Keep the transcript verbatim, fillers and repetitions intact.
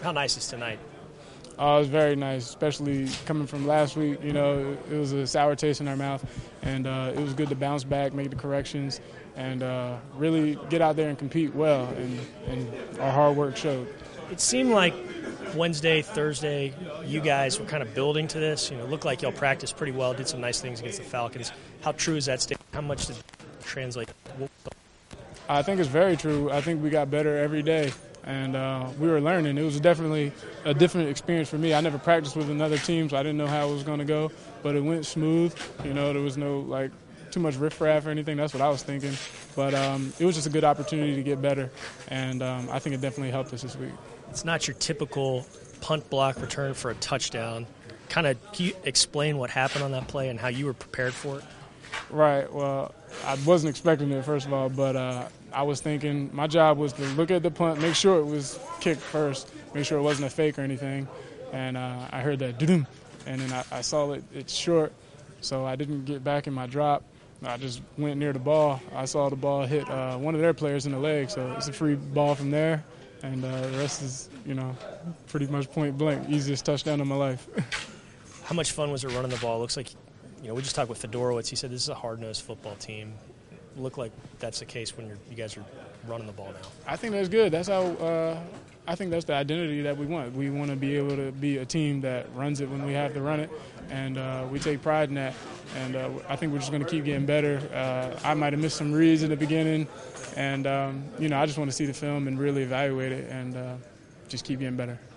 How nice is tonight? Uh, it was very nice, especially coming from last week. You know, it was a sour taste in our mouth, and uh, it was good to bounce back, make the corrections, and uh, really get out there and compete well, and, and our hard work showed. It seemed like Wednesday, Thursday, you guys were kind of building to this. You know, it looked like y'all practiced pretty well, did some nice things against the Falcons. How true is that statement? How much did it translate? I think it's very true. I think we got better every day, and uh, we were learning. It was definitely a different experience for me. I never practiced with another team, so I didn't know how it was going to go, but it went smooth. You know, there was no, like, too much riffraff or anything. That's what I was thinking. But um, it was just a good opportunity to get better, and um, I think it definitely helped us this week. It's not your typical punt block return for a touchdown. Kind of, can you explain what happened on that play and how you were prepared for it? Right. Well, I wasn't expecting it, first of all, but uh, I was thinking my job was to look at the punt, make sure it was kicked first, make sure it wasn't a fake or anything. And uh, I heard that, doo-doo, and then I, I saw it, it's short, so I didn't get back in my drop. I just went near the ball. I saw the ball hit uh, one of their players in the leg, so it's a free ball from there. And uh, the rest is, you know, pretty much point blank. Easiest touchdown of my life. How much fun was it running the ball? It looks like, you know, we just talked with Fedorowicz. He said this is a hard-nosed football team. It looked like that's the case when you're, you guys are running the ball now. I think that's good. That's how. Uh, I think that's the identity that we want. We want to be able to be a team that runs it when we have to run it, and uh, we take pride in that. And uh, I think we're just going to keep getting better. Uh, I might have missed some reads in the beginning, and um, you know, I just want to see the film and really evaluate it, and uh, just keep getting better.